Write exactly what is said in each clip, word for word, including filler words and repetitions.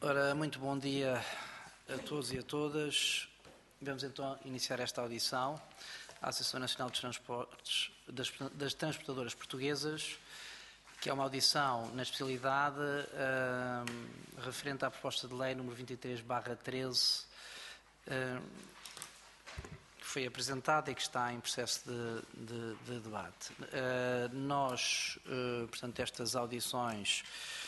Ora, muito bom dia a todos e a todas. Vamos então iniciar esta audição à Associação Nacional dos Transportes das, das Transportadoras Portuguesas, que é uma audição na especialidade uh, referente à proposta de lei número vinte e três barra treze, uh, que foi apresentada e que está em processo de, de, de debate. Uh, nós, uh, portanto, estas audições,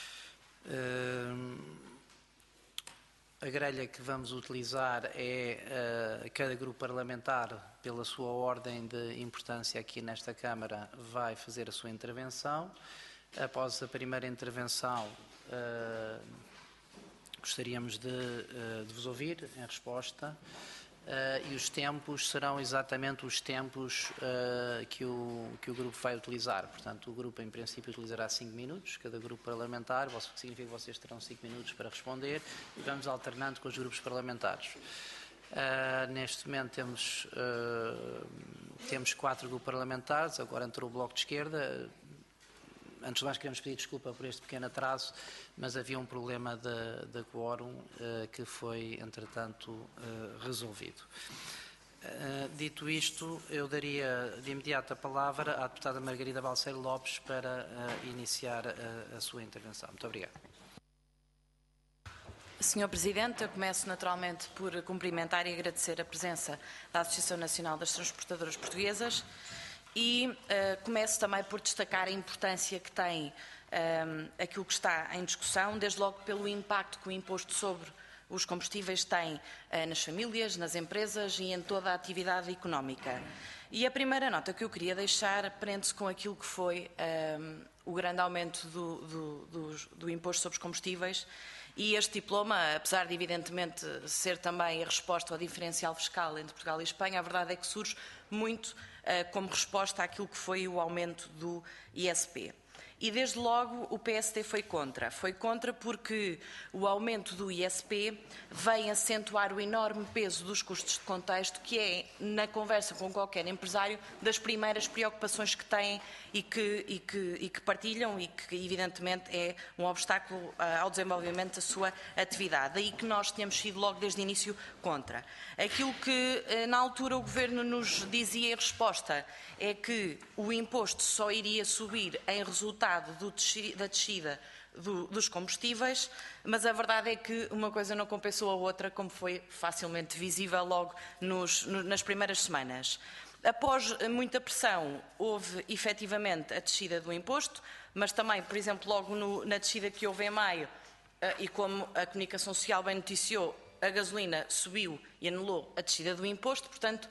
uh, a grelha que vamos utilizar é uh, cada grupo parlamentar, pela sua ordem de importância aqui nesta Câmara, vai fazer a sua intervenção. Após a primeira intervenção, uh, gostaríamos de, uh, de vos ouvir em resposta. Uh, e os tempos serão exatamente os tempos uh, que, o, que o grupo vai utilizar. Portanto, o grupo, em princípio, utilizará cinco minutos, cada grupo parlamentar, o que significa que vocês terão cinco minutos para responder, e vamos alternando com os grupos parlamentares. Uh, neste momento temos, uh, temos quatro grupos parlamentares, agora entrou o Bloco de Esquerda. Antes de mais, queremos pedir desculpa por este pequeno atraso, mas havia um problema de, de quórum uh, que foi, entretanto, uh, resolvido. Uh, dito isto, eu daria de imediato a palavra à deputada Margarida Balseiro Lopes para uh, iniciar a, a sua intervenção. Muito obrigado. senhor Presidente, eu começo naturalmente por cumprimentar e agradecer a presença da Associação Nacional das Transportadoras Portuguesas. E uh, começo também por destacar a importância que tem um, aquilo que está em discussão, desde logo pelo impacto que o imposto sobre os combustíveis tem uh, nas famílias, nas empresas e em toda a atividade económica. E a primeira nota que eu queria deixar prende-se com aquilo que foi um, o grande aumento do, do, do, do imposto sobre os combustíveis. E este diploma, apesar de evidentemente ser também a resposta ao diferencial fiscal entre Portugal e Espanha, a verdade é que surge muito uh, como resposta àquilo que foi o aumento do I S P. E desde logo o P S D foi contra. Foi contra porque o aumento do I S P vem acentuar o enorme peso dos custos de contexto, que é, na conversa com qualquer empresário, das primeiras preocupações que têm e que, e que, e que partilham e que, evidentemente, é um obstáculo ao desenvolvimento da sua atividade. Daí que nós tínhamos sido logo desde o início contra. Aquilo que, na altura, o Governo nos dizia em resposta é que o imposto só iria subir em resultado do, da descida do, dos combustíveis, mas a verdade é que uma coisa não compensou a outra, como foi facilmente visível logo nos, no, nas primeiras semanas. Após muita pressão, houve efetivamente a descida do imposto, mas também, por exemplo, logo no, na descida que houve em maio, e como a comunicação social bem noticiou, a gasolina subiu e anulou a descida do imposto, portanto,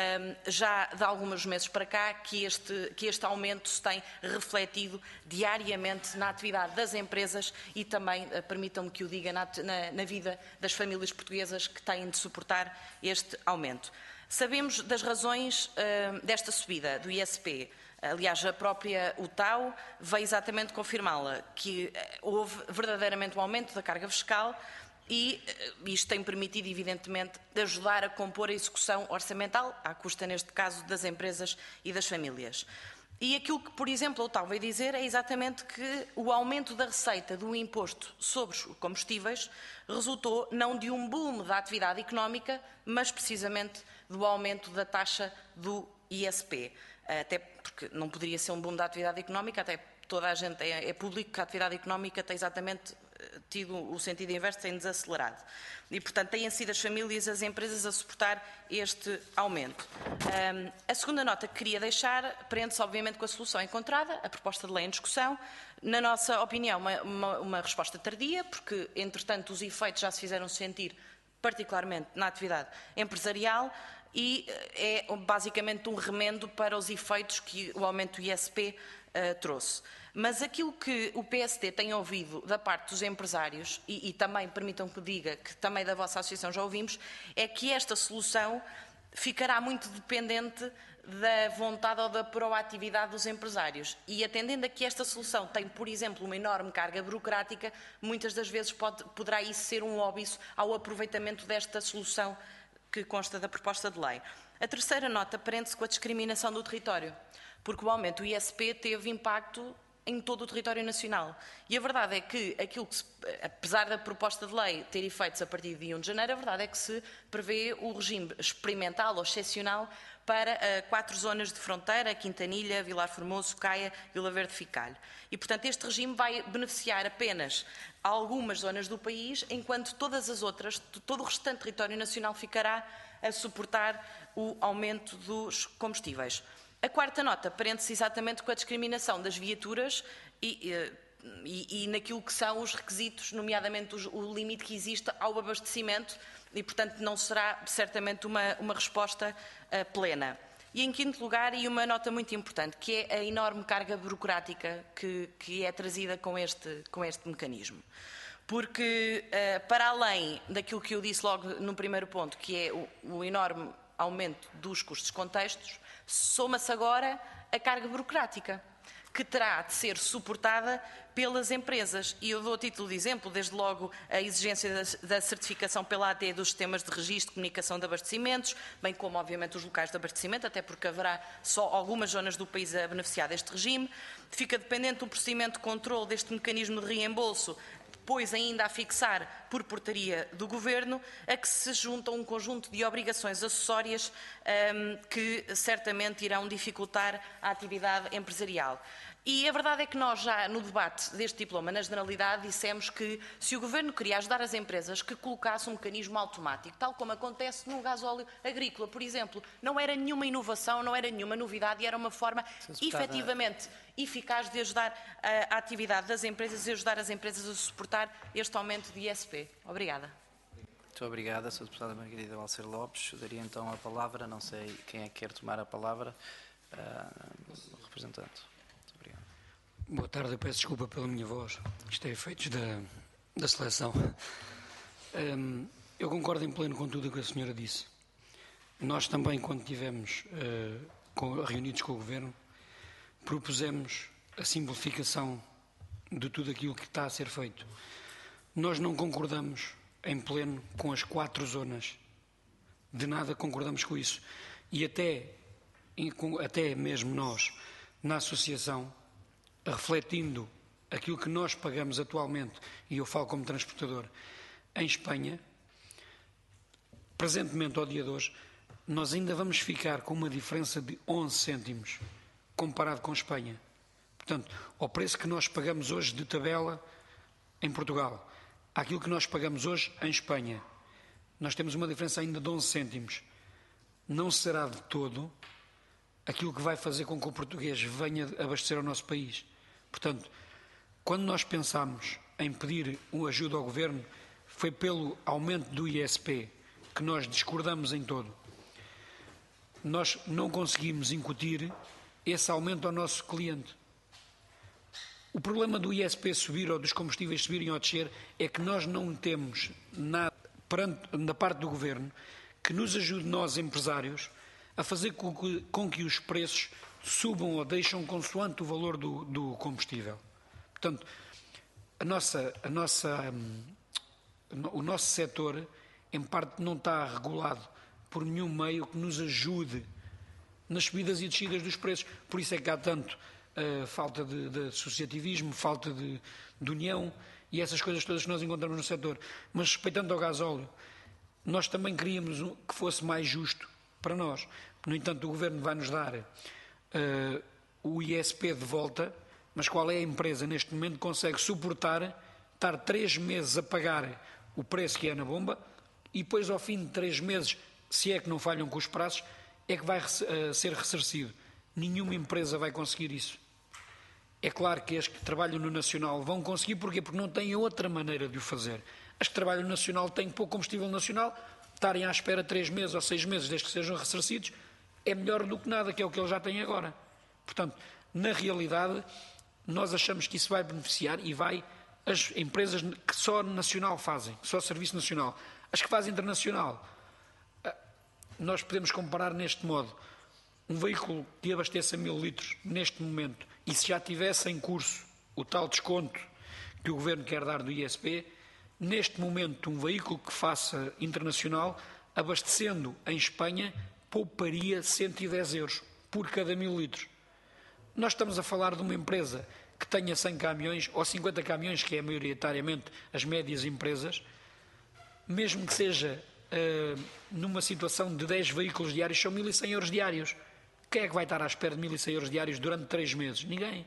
já de alguns meses para cá que este, que este aumento se tem refletido diariamente na atividade das empresas e também, permitam-me que o diga, na, na, na vida das famílias portuguesas que têm de suportar este aumento. Sabemos das razões uh, desta subida do I S P. Aliás, a própria U T A U veio exatamente confirmá-la, que houve verdadeiramente um aumento da carga fiscal e isto tem permitido, evidentemente, ajudar a compor a execução orçamental, à custa, neste caso, das empresas e das famílias. E aquilo que, por exemplo, a U T A U veio dizer é exatamente que o aumento da receita do imposto sobre os combustíveis resultou não de um boom da atividade económica, mas precisamente do aumento da taxa do I S P. Até porque não poderia ser um boom da atividade económica, até toda a gente é, é público que a atividade económica tem exatamente tido o sentido inverso, tem desacelerado. E, portanto, têm sido as famílias e as empresas a suportar este aumento. Um, a segunda nota que queria deixar prende-se, obviamente, com a solução encontrada, a proposta de lei em discussão. Na nossa opinião, uma, uma, uma resposta tardia, porque, entretanto, os efeitos já se fizeram sentir, particularmente na atividade empresarial, e é basicamente um remendo para os efeitos que o aumento do I S P uh, trouxe. Mas aquilo que o P S D tem ouvido da parte dos empresários, e, e também, permitam que diga, que também da vossa associação já ouvimos, é que esta solução ficará muito dependente da vontade ou da proatividade dos empresários. E atendendo a que esta solução tem, por exemplo, uma enorme carga burocrática, muitas das vezes pode, poderá isso ser um óbice ao aproveitamento desta solução que consta da proposta de lei. A terceira nota prende-se com a discriminação do território, porque o aumento do I S P teve impacto em todo o território nacional. E a verdade é que, aquilo que se, apesar da proposta de lei ter efeitos a partir de um de janeiro, a verdade é que se prevê o regime experimental ou excepcional para uh, quatro zonas de fronteira: Quintanilha, Vilar Formoso, Caia, Vila Verde, Ficalho. E, portanto, este regime vai beneficiar apenas algumas zonas do país, enquanto todas as outras, todo o restante território nacional ficará a suportar o aumento dos combustíveis. A quarta nota prende-se exatamente com a discriminação das viaturas e, e, e naquilo que são os requisitos, nomeadamente os, o limite que existe ao abastecimento, e, portanto, não será certamente uma, uma resposta uh, plena. E, em quinto lugar, e uma nota muito importante, que é a enorme carga burocrática que, que é trazida com este, com este mecanismo. Porque, uh, para além daquilo que eu disse logo no primeiro ponto, que é o, o enorme aumento dos custos contextos, soma-se agora a carga burocrática, que terá de ser suportada pelas empresas. E eu dou a título de exemplo, desde logo, a exigência da certificação pela A T dos sistemas de registro de comunicação de abastecimentos, bem como, obviamente, os locais de abastecimento, até porque haverá só algumas zonas do país a beneficiar deste regime. Fica dependente do procedimento de controle deste mecanismo de reembolso, depois ainda a fixar por portaria do Governo, a que se juntam um conjunto de obrigações acessórias um, que certamente irão dificultar a atividade empresarial. E a verdade é que nós já no debate deste diploma, na generalidade, dissemos que se o Governo queria ajudar as empresas, que colocasse um mecanismo automático, tal como acontece no gasóleo agrícola, por exemplo. Não era nenhuma inovação, não era nenhuma novidade e era uma forma efetivamente eficaz de ajudar a, a atividade das empresas e ajudar as empresas a suportar este aumento de I S P. Obrigada. Muito obrigada, Sra. Deputada Margarida Balcer Lopes. Eu daria então a palavra, não sei quem é que quer tomar a palavra, uh, o representante. Boa tarde, eu peço desculpa pela minha voz, isto é efeitos da, da seleção. Um, eu concordo em pleno com tudo o que a senhora disse. Nós também, quando estivemos uh, com, reunidos com o Governo, propusemos a simplificação de tudo aquilo que está a ser feito. Nós não concordamos em pleno com as quatro zonas, de nada concordamos com isso. E até, até mesmo nós, na associação, refletindo aquilo que nós pagamos atualmente, e eu falo como transportador, em Espanha, presentemente ao dia de hoje, nós ainda vamos ficar com uma diferença de onze cêntimos, comparado com Espanha. Portanto, ao preço que nós pagamos hoje de tabela em Portugal, àquilo que nós pagamos hoje em Espanha, nós temos uma diferença ainda de onze cêntimos. Não será de todo aquilo que vai fazer com que o português venha abastecer ao nosso país. Portanto, quando nós pensamos em pedir uma ajuda ao Governo, foi pelo aumento do I S P, que nós discordamos em todo. Nós não conseguimos incutir esse aumento ao nosso cliente. O problema do I S P subir ou dos combustíveis subirem ou descer é que nós não temos nada perante, da parte do Governo que nos ajude nós, empresários, a fazer com que, com que os preços subam ou deixam consoante o valor do, do combustível. Portanto, a nossa, a nossa, um, o nosso setor, em parte, não está regulado por nenhum meio que nos ajude nas subidas e descidas dos preços. Por isso é que há tanto uh, falta de, de associativismo, falta de, de união e essas coisas todas que nós encontramos no setor. Mas, respeitando ao gasóleo, nós também queríamos que fosse mais justo para nós. No entanto, o Governo vai nos dar uh, o I S P de volta, mas qual é a empresa neste momento que consegue suportar estar três meses a pagar o preço que é na bomba e depois ao fim de três meses, se é que não falham com os prazos, é que vai uh, ser ressarcido? Nenhuma empresa vai conseguir isso. É claro que as que trabalham no Nacional vão conseguir, porquê? Porque não têm outra maneira de o fazer. As que trabalham no Nacional têm pouco combustível nacional, estarem à espera três meses ou seis meses desde que sejam ressarcidos, é melhor do que nada, que é o que eles já têm agora. Portanto, na realidade, nós achamos que isso vai beneficiar e vai as empresas que só nacional fazem, só serviço nacional. As que fazem internacional, nós podemos comparar neste modo, um veículo que abasteça mil litros neste momento, e se já tivesse em curso o tal desconto que o Governo quer dar do I S P, neste momento um veículo que faça internacional, abastecendo em Espanha, pouparia cento e dez euros por cada mil litros. Nós estamos a falar de uma empresa que tenha cem caminhões ou cinquenta caminhões, que é maioritariamente as médias empresas, mesmo que seja uh, numa situação de dez veículos diários, são mil e cem euros diários. Quem é que vai estar à espera de mil e cem euros diários durante três meses? Ninguém.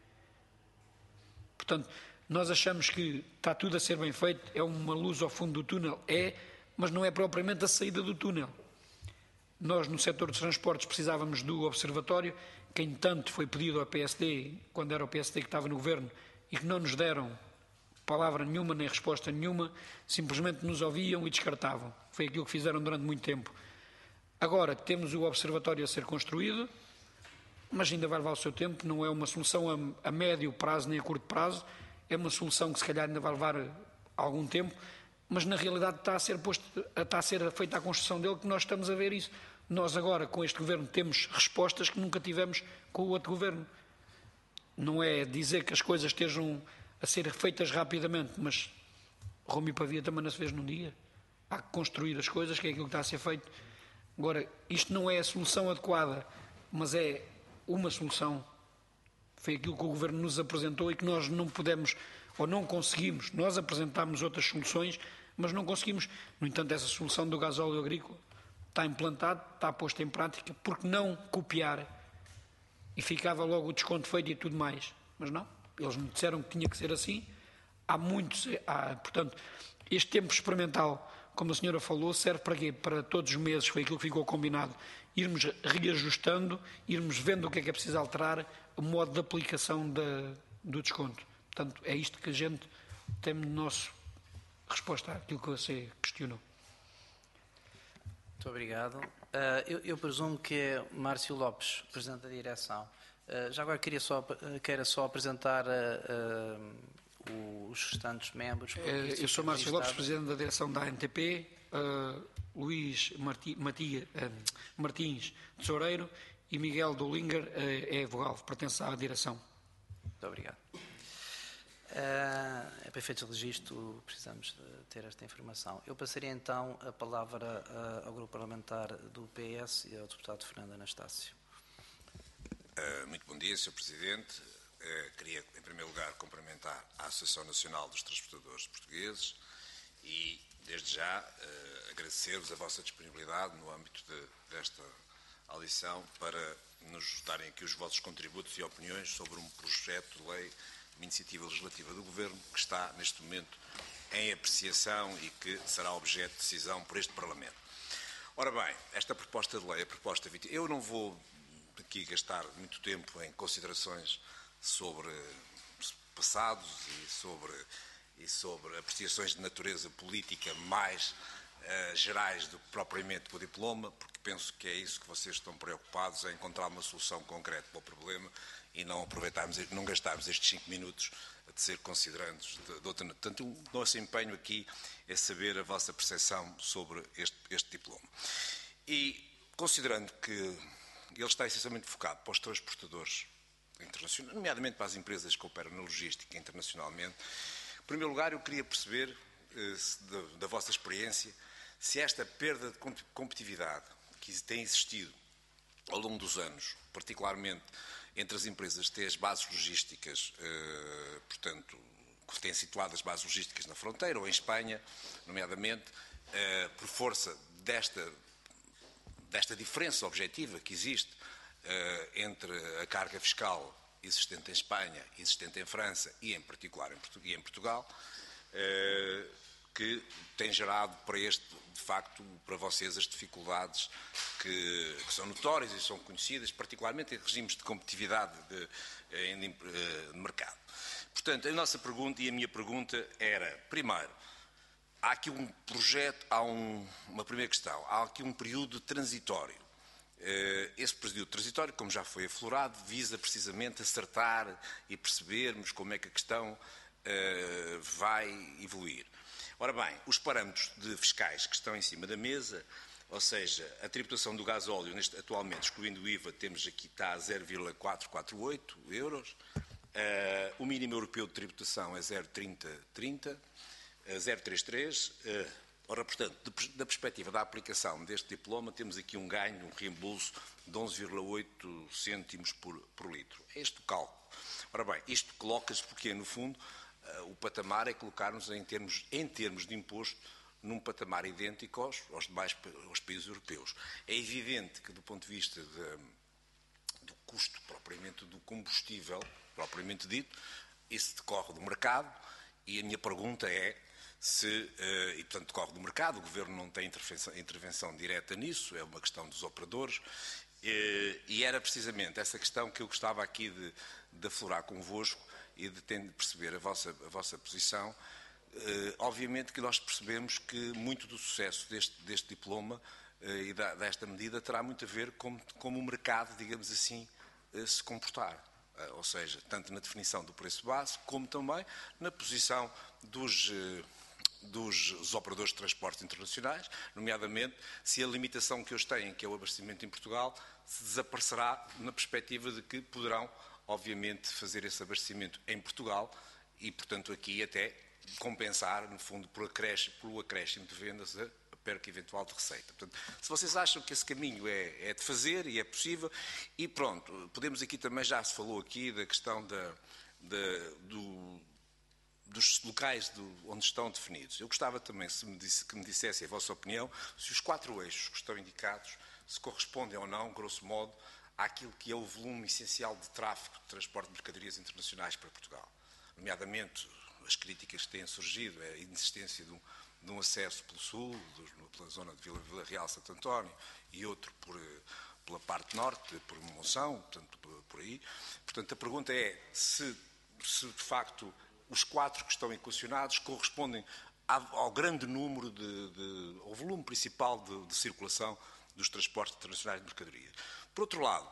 Portanto, nós achamos que está tudo a ser bem feito, é uma luz ao fundo do túnel, é, mas não é propriamente a saída do túnel. Nós, no setor dos transportes, precisávamos do observatório, que, entanto, foi pedido ao P S D, quando era o P S D que estava no governo, e que não nos deram palavra nenhuma, nem resposta nenhuma, simplesmente nos ouviam e descartavam. Foi aquilo que fizeram durante muito tempo. Agora, temos o observatório a ser construído, mas ainda vai levar o seu tempo, não é uma solução a, a médio prazo nem a curto prazo, é uma solução que se calhar ainda vai levar algum tempo, mas na realidade está a ser, posto, está a ser feita a construção dele, que nós estamos a ver isso. Nós agora, com este governo, temos respostas que nunca tivemos com o outro governo. Não é dizer que as coisas estejam a ser feitas rapidamente, mas Roma e Pavia também não se fez num dia. Há que construir as coisas, que é aquilo que está a ser feito. Agora, isto não é a solução adequada, mas é uma solução. Foi aquilo que o governo nos apresentou e que nós não pudemos, ou não conseguimos. Nós apresentámos outras soluções, mas não conseguimos. No entanto, essa solução do gasóleo agrícola está implantada, está posta em prática, porque não copiar? E ficava logo o desconto feito e tudo mais. Mas não, eles me disseram que tinha que ser assim. Há muitos, há, portanto, este tempo experimental, como a senhora falou, serve para quê? Para todos os meses, foi aquilo que ficou combinado, irmos reajustando, irmos vendo o que é que é preciso alterar, o modo de aplicação da, do desconto. Portanto, é isto que a gente tem de nosso resposta àquilo que você questionou. Muito obrigado. Uh, eu, eu presumo que é Márcio Lopes, Presidente da Direção. Uh, já agora queria só, uh, queira só apresentar uh, uh, os restantes membros. Eu sou Márcio Lopes, Presidente da Direção da A N T P, uh, Luís Marti, Matia, uh, Martins Tesoureiro e Miguel Dolinger uh, é vogal, pertence à direção. Muito obrigado. Uh, é para efeitos de registro, precisamos de ter esta informação. Eu passaria então a palavra uh, ao grupo parlamentar do P S e ao deputado Fernando Anastácio. Uh, muito bom dia, senhor Presidente. Uh, queria, em primeiro lugar, cumprimentar a Associação Nacional dos Transportadores Portugueses e, desde já, uh, agradecer-vos a vossa disponibilidade no âmbito de, desta audição para nos darem aqui os vossos contributos e opiniões sobre um projeto de lei, uma iniciativa legislativa do Governo que está, neste momento, em apreciação e que será objeto de decisão por este Parlamento. Ora bem, esta proposta de lei, a proposta vinte... Eu não vou aqui gastar muito tempo em considerações sobre passados e sobre, e sobre apreciações de natureza política mais uh, gerais do que propriamente com o diploma, porque penso que é isso que vocês estão preocupados, em encontrar uma solução concreta para o problema e não aproveitarmos, não gastarmos estes cinco minutos a ser considerandos de, de outra. Portanto, o nosso empenho aqui é saber a vossa percepção sobre este, este diploma. E, considerando que ele está essencialmente focado para os transportadores internacionais, nomeadamente para as empresas que operam na logística internacionalmente, em primeiro lugar eu queria perceber, eh, da, da vossa experiência, se esta perda de competitividade que tem existido ao longo dos anos, particularmente entre as empresas que têm as bases logísticas, eh, portanto, que têm situado as bases logísticas na fronteira ou em Espanha, nomeadamente, eh, por força desta, desta diferença objetiva que existe eh, entre a carga fiscal existente em Espanha, existente em França e, em particular, em, Portu- e em Portugal, eh, que tem gerado para este, de facto, para vocês as dificuldades que, que são notórias e são conhecidas, particularmente em regimes de competitividade de, de, de mercado. Portanto, a nossa pergunta e a minha pergunta era, primeiro, há aqui um projeto, há um, uma primeira questão, há aqui um período transitório. Esse período transitório, como já foi aflorado, visa precisamente acertar e percebermos como é que a questão vai evoluir. Ora bem, os parâmetros de fiscais que estão em cima da mesa, ou seja, a tributação do gasóleo, neste, atualmente, excluindo o I V A, temos aqui, está a zero vírgula quatrocentos e quarenta e oito euros, uh, o mínimo europeu de tributação é zero vírgula trinta trinta, uh, zero vírgula trinta e três, uh, Ora, portanto, da perspectiva da aplicação deste diploma, temos aqui um ganho, um reembolso de onze vírgula oito cêntimos por, por litro. É este o cálculo. Ora bem, isto coloca-se porque, no fundo, o patamar é colocar-nos em termos, em termos de imposto num patamar idêntico aos, aos demais aos países europeus. É evidente que, do ponto de vista de, do custo propriamente do combustível, propriamente dito, isso decorre do mercado, e a minha pergunta é se, uh, e portanto decorre do mercado, o Governo não tem intervenção, intervenção direta nisso, é uma questão dos operadores, uh, e era precisamente essa questão que eu gostava aqui de, de aflorar convosco e de perceber a vossa, a vossa posição. Uh, obviamente que nós percebemos que muito do sucesso deste, deste diploma uh, e da, desta medida terá muito a ver com como o mercado, digamos assim, uh, se comportar. Uh, ou seja, tanto na definição do preço base, como também na posição dos, uh, dos operadores de transportes internacionais, nomeadamente se a limitação que eles têm, que é o abastecimento em Portugal, se desaparecerá na perspectiva de que poderão, obviamente, fazer esse abastecimento em Portugal e, portanto, aqui até compensar, no fundo, por acréscimo, pelo acréscimo de vendas a perca eventual de receita. Portanto, se vocês acham que esse caminho é, é de fazer e é possível, e pronto, podemos aqui também, já se falou aqui da questão da, da, do, dos locais do, onde estão definidos. Eu gostava também se me disse, que me dissessem a vossa opinião se os quatro eixos que estão indicados se correspondem ou não, grosso modo, àquilo que é o volume essencial de tráfego de transporte de mercadorias internacionais para Portugal. Nomeadamente, as críticas que têm surgido, é a inexistência de um, de um acesso pelo sul, pela zona de Vila, Vila Real, Santo António, e outro por, pela parte norte, por Monção, portanto, por, por aí. Portanto, a pergunta é se, se, de facto, os quatro que estão equacionados correspondem ao, ao grande número, de, de, ao volume principal de, de circulação dos transportes internacionais de mercadorias. Por outro lado,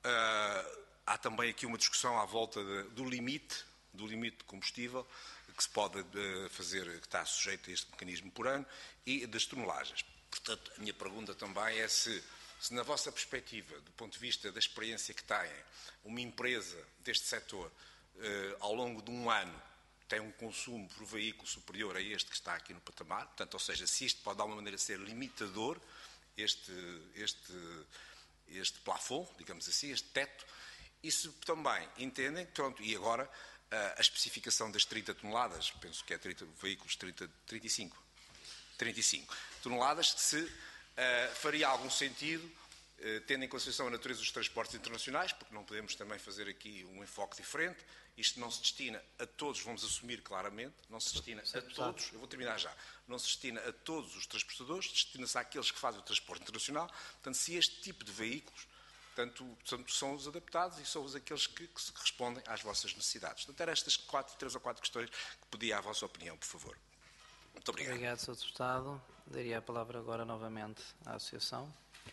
uh, há também aqui uma discussão à volta de, do limite, do limite de combustível, que se pode fazer, que está sujeito a este mecanismo por ano, e das tonelagens. Portanto, a minha pergunta também é se, se na vossa perspectiva, do ponto de vista da experiência que têm, uma empresa deste setor, eh, ao longo de um ano, tem um consumo por veículo superior a este que está aqui no patamar, portanto, ou seja, se isto pode de alguma maneira ser limitador, este, este, este plafond, digamos assim, este teto, e se também entendem, pronto, e agora a especificação das trinta toneladas, penso que é trinta veículos, trinta, trinta e cinco, trinta e cinco toneladas, se uh, faria algum sentido, uh, tendo em consideração a natureza dos transportes internacionais, porque não podemos também fazer aqui um enfoque diferente, isto não se destina a todos, vamos assumir claramente, não se destina a todos, eu vou terminar já, não se destina a todos os transportadores, destina-se àqueles que fazem o transporte internacional, portanto, se este tipo de veículos Portanto, são os adaptados e são os aqueles que, que respondem às vossas necessidades. Portanto, eram estas quatro, três ou quatro questões que pedia a vossa opinião, por favor. Muito obrigado. Obrigado, senhor Deputado. Daria a palavra agora novamente à Associação.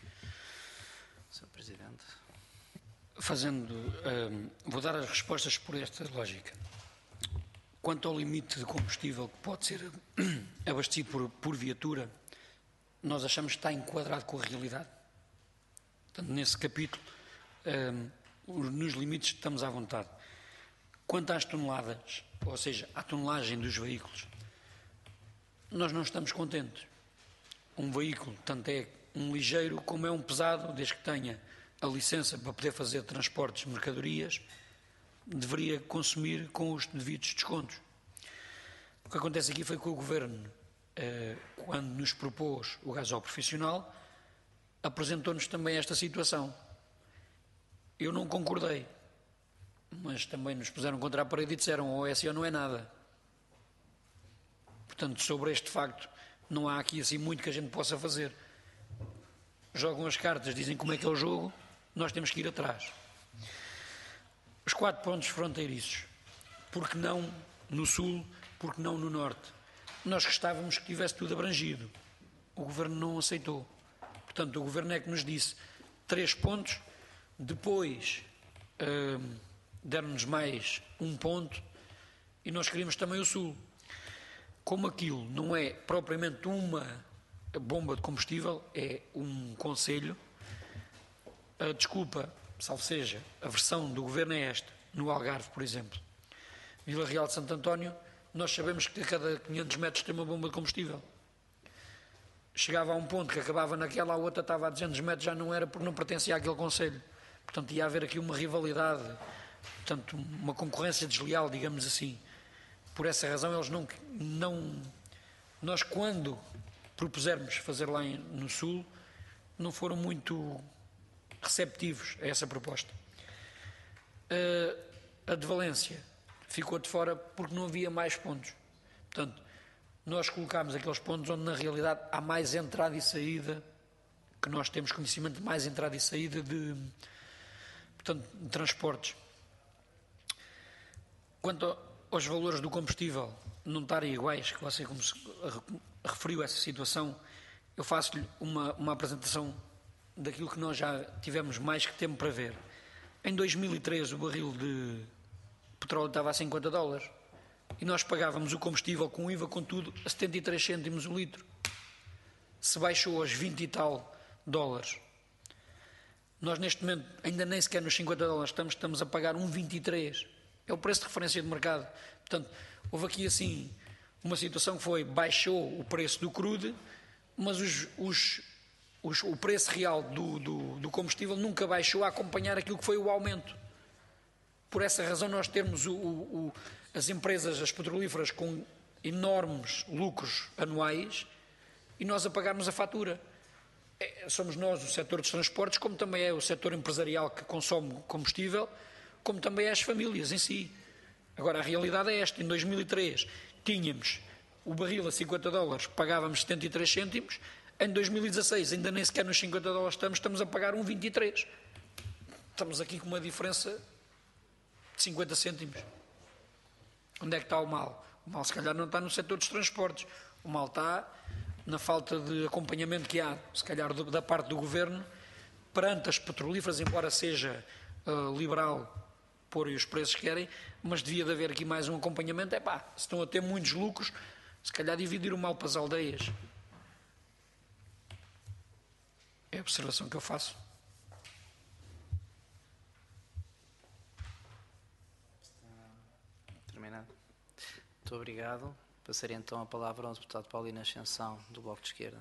senhor Presidente. Fazendo, um, vou dar as respostas por esta lógica. Quanto ao limite de combustível que pode ser abastecido por, por viatura, nós achamos que está enquadrado com a realidade. Portanto, nesse capítulo, um, nos limites estamos à vontade. Quanto às toneladas, ou seja, à tonelagem dos veículos, nós não estamos contentes. Um veículo, tanto é um ligeiro como é um pesado, desde que tenha a licença para poder fazer transportes de mercadorias, deveria consumir com os devidos descontos. O que acontece aqui foi que o Governo, quando nos propôs o gás ao profissional, apresentou-nos também esta situação. Eu não concordei, mas também nos puseram contra a parede e disseram ou é assim ou não é nada. Portanto, sobre este facto, não há aqui assim muito que a gente possa fazer. Jogam as cartas, dizem como é que é o jogo, nós temos que ir atrás. Os quatro pontos fronteiriços, porque não no sul, porque não no norte? Nós gostávamos que tivesse tudo abrangido. O Governo não aceitou. Portanto, o Governo é que nos disse três pontos, depois hum, deram-nos mais um ponto e nós queríamos também o sul. Como aquilo não é propriamente uma bomba de combustível, é um conselho, a desculpa, salvo seja, a versão do Governo é esta. No Algarve, por exemplo, Vila Real de Santo António, nós sabemos que a cada quinhentos metros tem uma bomba de combustível. chegava a um ponto que acabava naquela, a outra estava a duzentos metros, já não era porque não pertencia àquele concelho. Portanto, ia haver aqui uma rivalidade, portanto, uma concorrência desleal, digamos assim. Por essa razão, eles não... não nós, quando propusermos fazer lá no Sul, não foram muito receptivos a essa proposta. A de Valência ficou de fora porque não havia mais pontos. Portanto, nós colocámos aqueles pontos onde, na realidade, há mais entrada e saída, que nós temos conhecimento de mais entrada e saída de, portanto, de transportes. Quanto aos valores do combustível não estarem iguais, que você como se referiu essa situação, eu faço-lhe uma, uma apresentação daquilo que nós já tivemos mais que tempo para ver. Em dois mil e três o barril de petróleo estava a cinquenta dólares e nós pagávamos o combustível com I V A, com tudo, a setenta e três cêntimos o litro. Se baixou aos vinte e tal dólares. Nós neste momento, ainda nem sequer nos cinquenta dólares estamos, estamos a pagar um vírgula vinte e três. É o preço de referência de mercado. Portanto, houve aqui assim uma situação que foi, baixou o preço do crude, mas os, os, os, o preço real do, do, do combustível nunca baixou a acompanhar aquilo que foi o aumento. Por essa razão nós temos o, o, o, as empresas, as petrolíferas, com enormes lucros anuais e nós a pagarmos a fatura. É, somos nós, o setor dos transportes, como também é o setor empresarial que consome combustível, como também é as famílias em si. Agora, a realidade é esta. Em dois mil e três tínhamos o barril a cinquenta dólares, pagávamos setenta e três cêntimos. Em dois mil e dezasseis, ainda nem sequer nos cinquenta dólares estamos, estamos a pagar um vírgula vinte e três. Estamos aqui com uma diferença de cinquenta cêntimos. Onde é que está o mal? O mal, se calhar, não está no setor dos transportes. O mal está na falta de acompanhamento que há, se calhar, da parte do Governo, perante as petrolíferas, embora seja uh, liberal pôr os preços que querem, mas devia de haver aqui mais um acompanhamento. É pá, se estão a ter muitos lucros, se calhar dividir o mal para as aldeias. É a observação que eu faço. Terminado. Muito obrigado. Passaria então a palavra ao deputado Paulino Ascensão, do Bloco de Esquerda.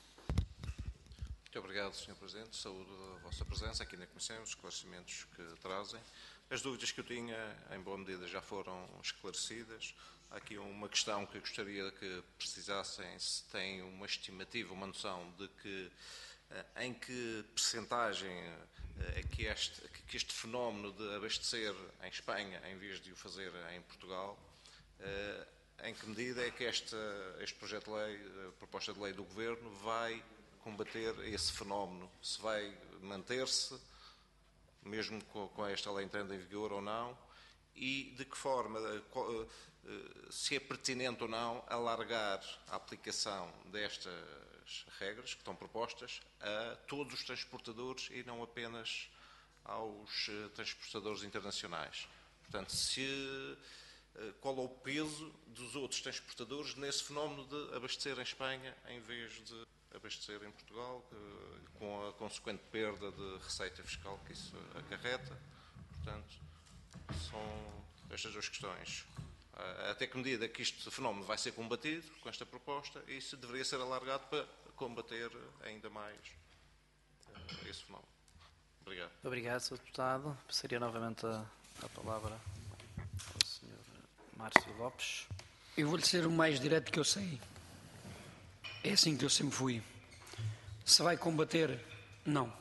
Muito obrigado, senhor Presidente. Saúdo a vossa presença aqui na Comissão, os esclarecimentos que trazem. As dúvidas que eu tinha, em boa medida, já foram esclarecidas. Há aqui uma questão que eu gostaria que precisassem, se têm uma estimativa, uma noção de que, em que percentagem é que este, que este fenómeno de abastecer em Espanha, em vez de o fazer em Portugal, em que medida é que este, este projeto de lei, a proposta de lei do Governo, vai combater esse fenómeno? Se vai manter-se, mesmo com, com esta lei entrando em vigor ou não, e de que forma, se é pertinente ou não, alargar a aplicação destas regras que estão propostas a todos os transportadores e não apenas aos transportadores internacionais. Portanto, se... qual é o peso dos outros transportadores nesse fenómeno de abastecer em Espanha em vez de abastecer em Portugal, com a consequente perda de receita fiscal que isso acarreta. Portanto, são estas duas questões. Até que medida que este fenómeno vai ser combatido com esta proposta e se deveria ser alargado para combater ainda mais esse fenómeno. Obrigado. Obrigado, senhor Deputado. Passaria novamente a, a palavra ao senhor Márcio Lopes. Eu vou-lhe ser o mais direto que eu sei. É assim que eu sempre fui. Se vai combater, não.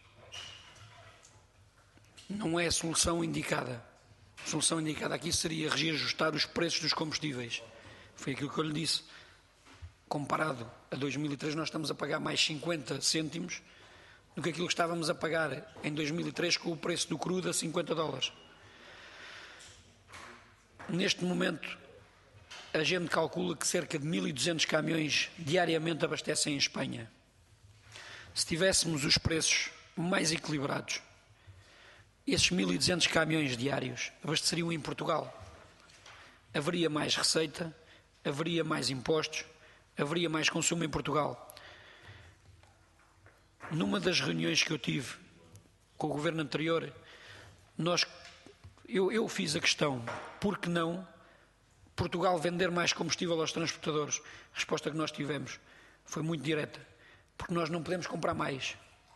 Não é a solução indicada. A solução indicada aqui seria reajustar os preços dos combustíveis. Foi aquilo que eu lhe disse. Comparado a dois mil e três, nós estamos a pagar mais cinquenta cêntimos do que aquilo que estávamos a pagar em dois mil e três com o preço do crudo a cinquenta dólares. Neste momento, a gente calcula que cerca de mil e duzentos caminhões diariamente abastecem em Espanha. Se tivéssemos os preços mais equilibrados, esses mil e duzentos caminhões diários abasteceriam em Portugal. Haveria mais receita, haveria mais impostos, haveria mais consumo em Portugal. Numa das reuniões que eu tive com o governo anterior, nós, eu, eu fiz a questão, por que não Portugal vender mais combustível aos transportadores? A resposta que nós tivemos foi muito direta, porque nós não podemos comprar mais.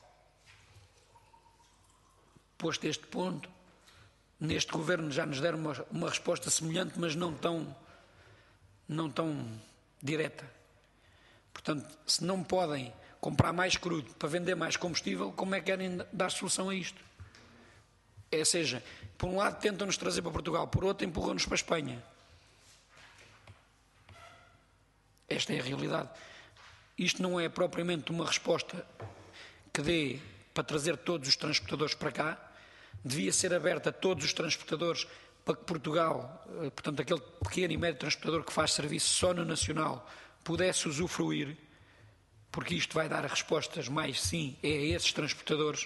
Posto este ponto, neste governo já nos deram uma, uma resposta semelhante, mas não tão, não tão direta. Portanto, se não podem comprar mais crudo para vender mais combustível, como é que querem dar solução a isto? É, seja, por um lado tentam-nos trazer para Portugal, por outro empurram-nos para a Espanha. Esta é a realidade. Isto não é propriamente uma resposta que dê para trazer todos os transportadores para cá. Devia ser aberta a todos os transportadores para que Portugal, portanto aquele pequeno e médio transportador que faz serviço só no nacional, pudesse usufruir, porque isto vai dar respostas mais sim é a esses transportadores.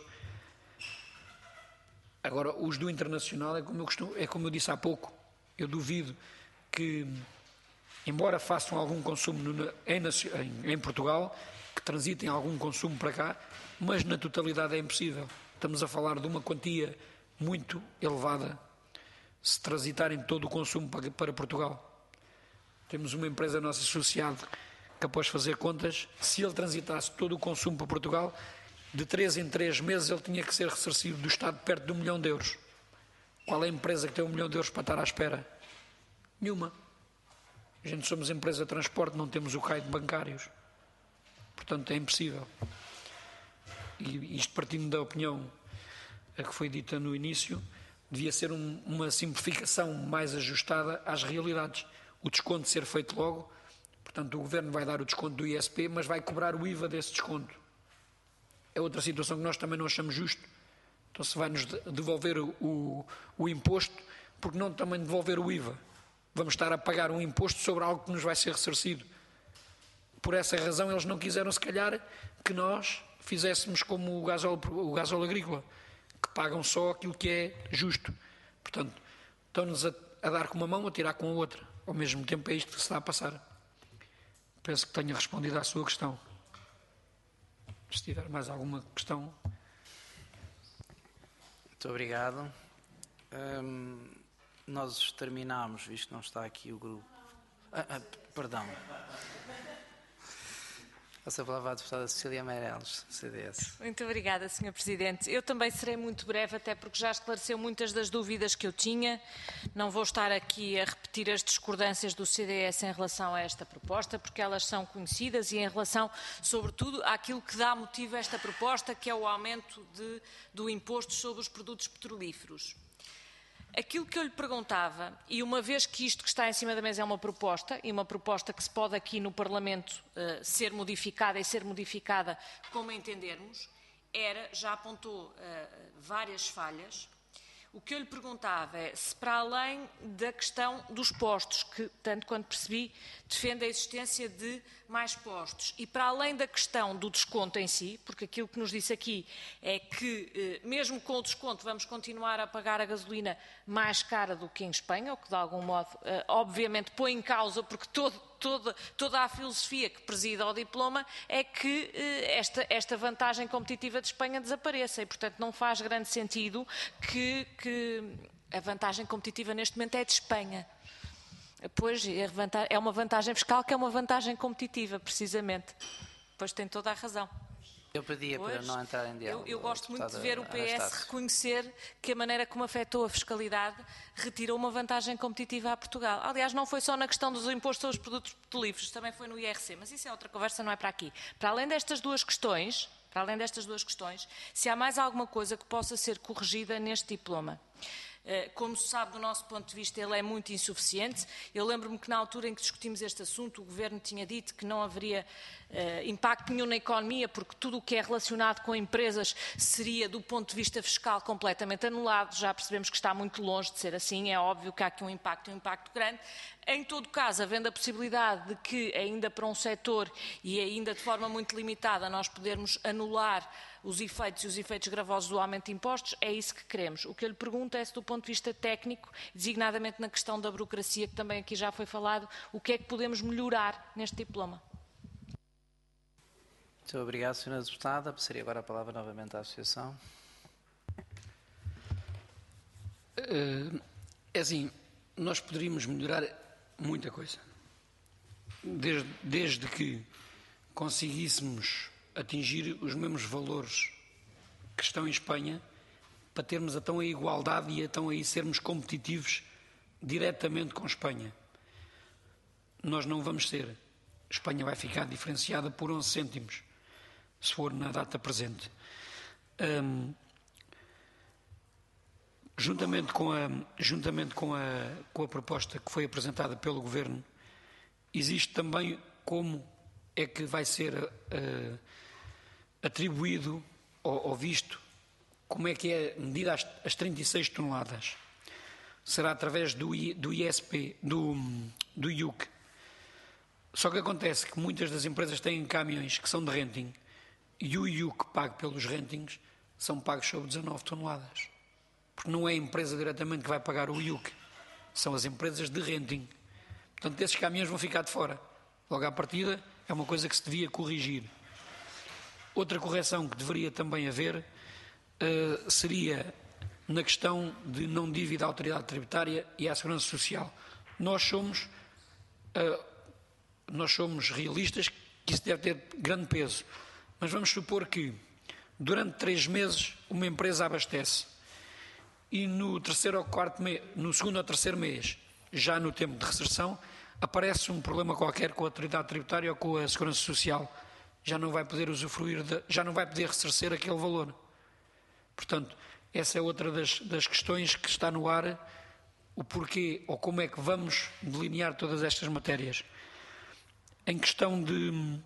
Agora, os do internacional, é como eu, costumo, é como eu disse há pouco, eu duvido que, embora façam algum consumo no, em, em, em Portugal, que transitem algum consumo para cá, mas na totalidade é impossível. Estamos a falar de uma quantia muito elevada se transitarem todo o consumo para, para Portugal. Temos uma empresa nossa associada que, após fazer contas, se ele transitasse todo o consumo para Portugal, de três em três meses ele tinha que ser ressarcido do Estado perto de um milhão de euros. Qual é a empresa que tem um milhão de euros para estar à espera? Nenhuma. A gente somos empresa de transporte, não temos o raio de bancários. Portanto, é impossível. E isto partindo da opinião a que foi dita no início, devia ser um, uma simplificação mais ajustada às realidades. O desconto ser feito logo, portanto o Governo vai dar o desconto do I S P, mas vai cobrar o I V A desse desconto. É outra situação que nós também não achamos justo. Então se vai-nos devolver o, o, o imposto, porque não também devolver o I V A? Vamos estar a pagar um imposto sobre algo que nos vai ser ressarcido. Por essa razão eles não quiseram, se calhar, que nós fizéssemos como o gasóleo, o gasóleo agrícola, que pagam só aquilo que é justo. Portanto, estão-nos a, a dar com uma mão, a tirar com a outra. Ao mesmo tempo é isto que se está a passar. Penso que tenha respondido à sua questão. Se tiver mais alguma questão. Muito obrigado. Hum, nós terminamos, visto que não está aqui o grupo. Ah, ah, perdão. Passo a palavra à deputada Cecília Meireles, C D S. Muito obrigada, senhor Presidente. Eu também serei muito breve, até porque já esclareceu muitas das dúvidas que eu tinha. Não vou estar aqui a repetir as discordâncias do C D S em relação a esta proposta, porque elas são conhecidas e em relação, sobretudo, àquilo que dá motivo a esta proposta, que é o aumento de, do imposto sobre os produtos petrolíferos. Aquilo que eu lhe perguntava, e uma vez que isto que está em cima da mesa é uma proposta, e uma proposta que se pode aqui no Parlamento uh, ser modificada e ser modificada como entendermos, era, já apontou uh, várias falhas. O que eu lhe perguntava é se, para além da questão dos postos, que, tanto quanto percebi, defende a existência de mais postos, e para além da questão do desconto em si, porque aquilo que nos disse aqui é que, mesmo com o desconto, vamos continuar a pagar a gasolina mais cara do que em Espanha, o que de algum modo, obviamente, põe em causa, porque todo, toda, toda a filosofia que preside ao diploma é que esta, esta vantagem competitiva de Espanha desapareça, e, portanto, não faz grande sentido que, que a vantagem competitiva neste momento é de Espanha. Pois, é uma vantagem fiscal que é uma vantagem competitiva, precisamente. Pois tem toda a razão. Eu pedia pois, para não entrar em diálogo. Eu, eu gosto muito de ver o P S reconhecer que a maneira como afetou a fiscalidade retirou uma vantagem competitiva a Portugal. Aliás, não foi só na questão dos impostos aos produtos petrolíferos, também foi no I R C, mas isso é outra conversa, não é para aqui. Para além destas duas questões, para além destas duas questões, se há mais alguma coisa que possa ser corrigida neste diploma. Como se sabe, do nosso ponto de vista, ele é muito insuficiente. Eu lembro-me que na altura em que discutimos este assunto, o Governo tinha dito que não haveria uh, impacto nenhum na economia, porque tudo o que é relacionado com empresas seria, do ponto de vista fiscal, completamente anulado. Já percebemos que está muito longe de ser assim. É óbvio que há aqui um impacto, um impacto grande. Em todo caso, havendo a possibilidade de que, ainda para um setor e ainda de forma muito limitada, nós podermos anular os efeitos e os efeitos gravosos do aumento de impostos, é isso que queremos. O que eu lhe pergunto é se, do ponto de vista técnico, designadamente na questão da burocracia, que também aqui já foi falado, o que é que podemos melhorar neste diploma? Muito obrigado, senhora Deputada. Passaria agora a palavra novamente à Associação. É assim, nós poderíamos melhorar muita coisa. Desde, desde que conseguíssemos atingir os mesmos valores que estão em Espanha, para termos então a igualdade e então aí sermos competitivos diretamente com Espanha. Nós não vamos ser. Espanha vai ficar diferenciada por onze cêntimos, se for na data presente. Hum, juntamente com a, juntamente com a, com a proposta que foi apresentada pelo Governo, existe também como é que vai ser uh, atribuído ou, ou visto como é que é medida as, as trinta e seis toneladas. Será através do, I, do I S P, do, do I U C. Só que acontece que muitas das empresas têm caminhões que são de renting e o I U C pago pelos rentings são pagos sobre dezanove toneladas. Porque não é a empresa diretamente que vai pagar o I U C, são as empresas de renting. Portanto, esses caminhões vão ficar de fora. Logo à partida, é uma coisa que se devia corrigir. Outra correção que deveria também haver uh, seria na questão de não dívida à autoridade tributária e à segurança social. Nós somos, uh, nós somos realistas que isso deve ter grande peso. Mas vamos supor que durante três meses uma empresa abastece e no terceiro ou quarto mês, no segundo ou terceiro mês, já no tempo de recessão, aparece um problema qualquer com a autoridade tributária ou com a segurança social, já não vai poder usufruir, de, já não vai poder ressarcir aquele valor. Portanto, essa é outra das, das questões que está no ar, o porquê ou como é que vamos delinear todas estas matérias. Em questão de,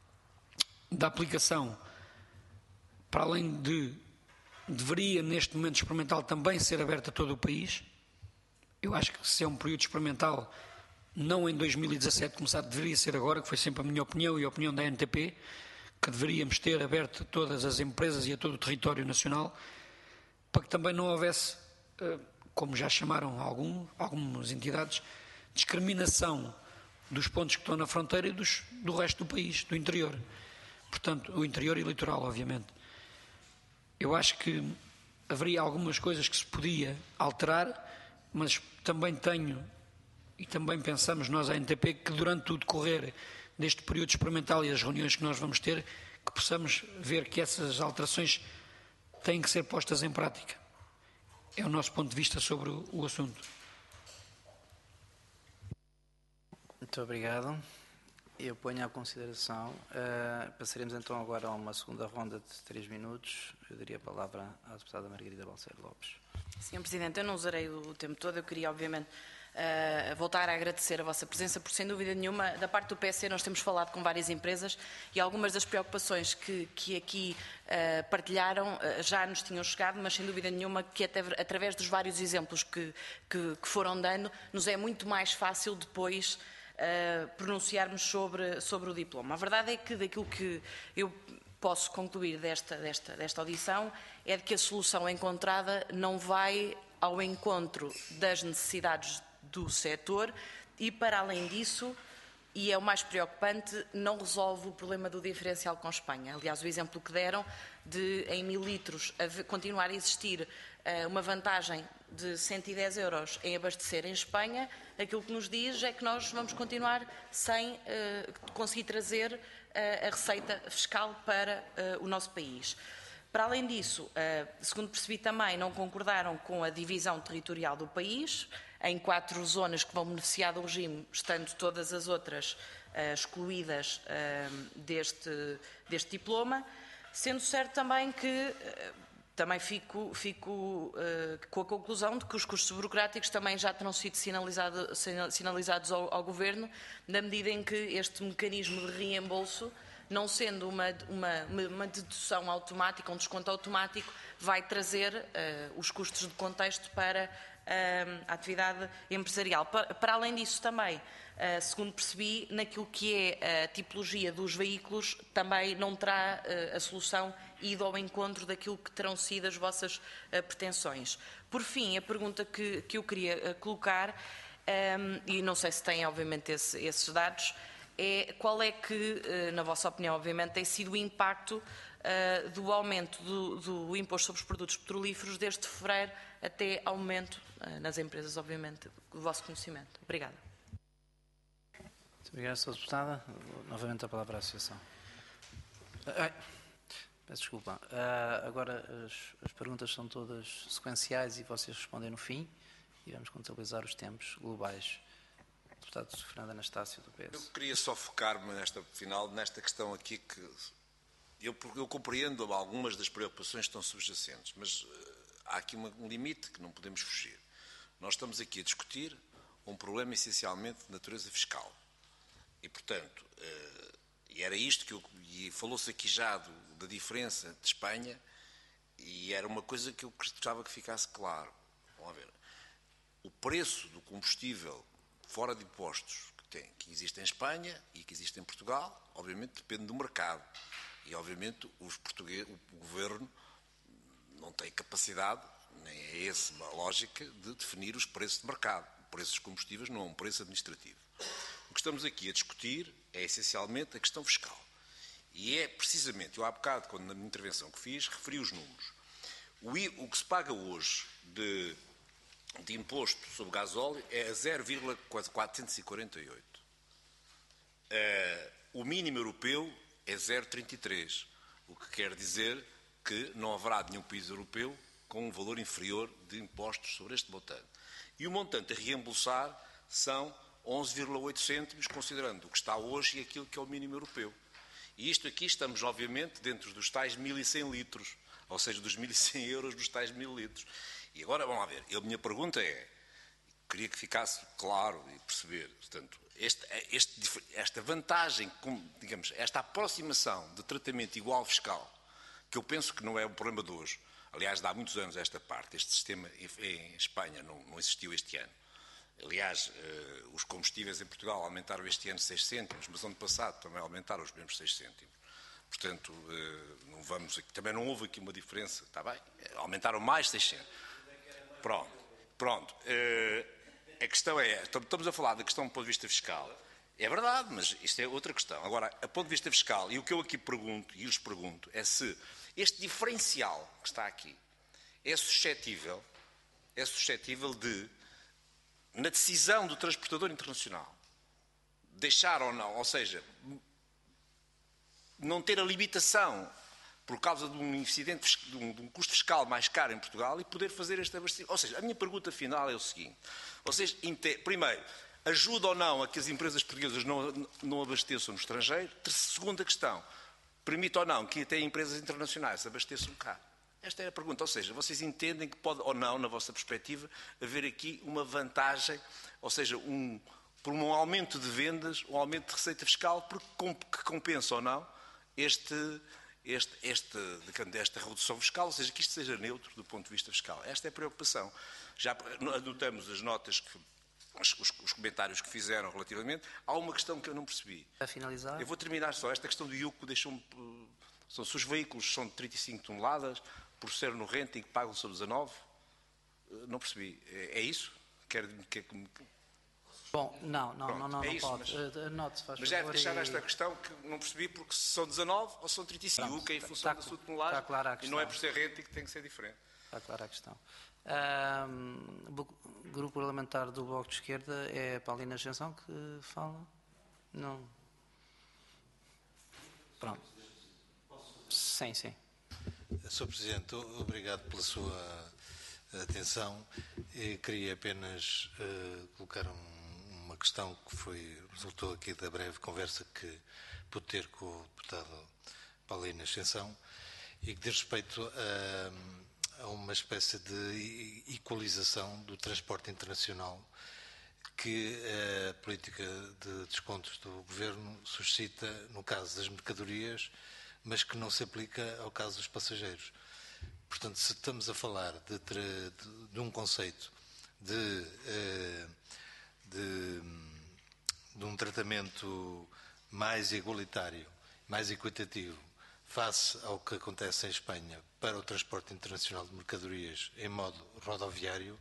da aplicação, para além de deveria neste momento experimental também ser aberta a todo o país, eu acho que se é um período experimental, não em dois mil e dezassete começado, deveria ser agora, que foi sempre a minha opinião e a opinião da N T P, que deveríamos ter aberto a todas as empresas e a todo o território nacional, para que também não houvesse, como já chamaram algum, algumas entidades, discriminação dos pontos que estão na fronteira e dos, do resto do país, do interior. Portanto, o interior e litoral, obviamente. Eu acho que haveria algumas coisas que se podia alterar, mas também tenho, e também pensamos nós, a N T P, que durante o decorrer deste período experimental e as reuniões que nós vamos ter, que possamos ver que essas alterações têm que ser postas em prática. É o nosso ponto de vista sobre o, o assunto. Muito obrigado. Eu ponho à consideração. Uh, passaremos então agora a uma segunda ronda de três minutos. Eu daria a palavra à deputada Margarida Balseiro Lopes. senhor Presidente, eu não usarei o tempo todo. Eu queria, obviamente, uh, voltar a agradecer a vossa presença, porque, sem dúvida nenhuma, da parte do P S C nós temos falado com várias empresas e algumas das preocupações que, que aqui uh, partilharam uh, já nos tinham chegado, mas, sem dúvida nenhuma, que até, através dos vários exemplos que, que, que foram dando, nos é muito mais fácil depois Uh, pronunciarmos sobre, sobre o diploma. A verdade é que daquilo que eu posso concluir desta, desta, desta audição é de que a solução encontrada não vai ao encontro das necessidades do setor e, para além disso, e é o mais preocupante, não resolve o problema do diferencial com Espanha. Aliás, o exemplo que deram de, em mil litros, continuar a existir uh, uma vantagem de cento e dez euros em abastecer em Espanha, aquilo que nos diz é que nós vamos continuar sem uh, conseguir trazer uh, a receita fiscal para uh, o nosso país. Para além disso, uh, segundo percebi também, não concordaram com a divisão territorial do país, em quatro zonas que vão beneficiar do regime, estando todas as outras uh, excluídas uh, deste, deste diploma, sendo certo também que uh, também fico, fico uh, com a conclusão de que os custos burocráticos também já terão sido sinalizado, sinalizados ao, ao Governo, na medida em que este mecanismo de reembolso, não sendo uma, uma, uma dedução automática, um desconto automático, vai trazer uh, os custos de contexto para uh, a atividade empresarial. Para, para além disso também, uh, segundo percebi, naquilo que é a tipologia dos veículos, também não terá uh, a solução ido ao encontro daquilo que terão sido as vossas uh, pretensões. Por fim, a pergunta que, que eu queria uh, colocar, um, e não sei se têm obviamente esse, esses dados, é qual é que, uh, na vossa opinião, obviamente, tem sido o impacto uh, do aumento do, do imposto sobre os produtos petrolíferos desde fevereiro até ao momento, uh, nas empresas, obviamente, do vosso conhecimento. Obrigada. Muito obrigado, senhora Deputada. Novamente a palavra à Associação. Ai, peço desculpa. Uh, agora as, as perguntas são todas sequenciais e vocês respondem no fim e vamos contabilizar os tempos globais. Deputado Fernando Anastácio, do P S. Eu queria só focar-me nesta final, nesta questão aqui que eu, eu compreendo algumas das preocupações que estão subjacentes, mas uh, há aqui uma, um limite que não podemos fugir. Nós estamos aqui a discutir um problema essencialmente de natureza fiscal. E, portanto, uh, e era isto que eu... E falou-se aqui já do, da diferença de Espanha e era uma coisa que eu gostava que ficasse claro. Vamos ver. O preço do combustível fora de impostos que, tem, que existe em Espanha e que existe em Portugal, obviamente depende do mercado. E, obviamente, os portugueses, o governo não tem capacidade, nem é essa uma lógica, de definir os preços de mercado. O preço dos combustíveis não é um preço administrativo. O que estamos aqui a discutir é, essencialmente, a questão fiscal. E é, precisamente, eu há bocado, quando na minha intervenção que fiz, referi os números. O, I, o que se paga hoje de, de imposto sobre gasóleo é a zero vírgula quatrocentos e quarenta e oito. Uh, o mínimo europeu é zero vírgula trinta e três, o que quer dizer que não haverá nenhum país europeu com um valor inferior de impostos sobre este montante. E o montante a reembolsar são onze vírgula oito cêntimos, considerando o que está hoje e aquilo que é o mínimo europeu. E isto aqui estamos, obviamente, dentro dos tais mil e cem litros, ou seja, dos mil e cem euros dos tais mil litros. E agora, vamos lá ver, a minha pergunta é, queria que ficasse claro e perceber, portanto, este, este, esta vantagem, digamos, esta aproximação de tratamento igual fiscal, que eu penso que não é um problema de hoje, aliás, dá muitos anos esta parte, este sistema em Espanha não, não existiu este ano. Aliás, eh, os combustíveis em Portugal aumentaram este ano seis cêntimos, mas ano passado também aumentaram os mesmos seis cêntimos. Portanto, eh, não vamos aqui, também não houve aqui uma diferença, está bem? Aumentaram mais seis cêntimos. Pronto, pronto. Eh, a questão é, estamos a falar da questão do ponto de vista fiscal. É verdade, mas isto é outra questão. Agora, a ponto de vista fiscal, e o que eu aqui pergunto, e lhes pergunto, é se este diferencial que está aqui é suscetível, é suscetível de, na decisão do transportador internacional, deixar ou não, ou seja, não ter a limitação por causa de um incidente, de um, de um custo fiscal mais caro em Portugal e poder fazer este abastecimento. Ou seja, a minha pergunta final é o seguinte, vocês, primeiro, ajuda ou não a que as empresas portuguesas não, não abasteçam no estrangeiro? Segunda questão, permite ou não que até empresas internacionais abasteçam cá? Esta é a pergunta, ou seja, vocês entendem que pode ou não, na vossa perspectiva, haver aqui uma vantagem, ou seja, um, por um aumento de vendas, um aumento de receita fiscal, porque que compensa ou não este, este, este, esta redução fiscal, ou seja, que isto seja neutro do ponto de vista fiscal. Esta é a preocupação. Já adotamos as notas, que, os, os comentários que fizeram relativamente. Há uma questão que eu não percebi. A finalizar. Eu vou terminar só. Esta questão do I U C deixou-me... São, se os veículos são de trinta e cinco toneladas, por ser no renting que pagam sobre dezanove, não percebi. É, é isso? Quer, quer, Bom, não, não, Pronto, não, não, é não isso, pode. Mas, Anote, faz mas deve deixar e... esta questão que não percebi porque se são dezanove ou são trinta e cinco. Pronto, I U C é em função está, da sua tonelagem está clara a e não é por questão. ser renting que tem que ser diferente. Está clara a questão. O grupo parlamentar do Bloco de Esquerda é a Paulina Ascensão que fala? Não. Pronto. Sim, sim. senhor Presidente, obrigado pela sua atenção. Eu queria apenas uh, colocar um, uma questão que foi, resultou aqui da breve conversa que pude ter com o deputado Paulino Ascensão e que diz respeito a, a uma espécie de equalização do transporte internacional que a política de descontos do Governo suscita no caso das mercadorias, mas que não se aplica ao caso dos passageiros. Portanto, se estamos a falar de, de, de um conceito de, de, de um tratamento mais igualitário, mais equitativo, face ao que acontece em Espanha para o transporte internacional de mercadorias em modo rodoviário,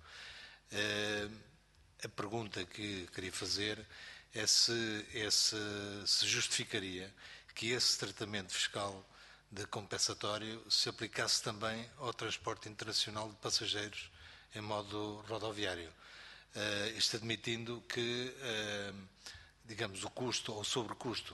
a pergunta que queria fazer é se, é se, se justificaria que esse tratamento fiscal de compensatório se aplicasse também ao transporte internacional de passageiros em modo rodoviário. Uh, isto admitindo que, uh, digamos, o custo ou sobrecusto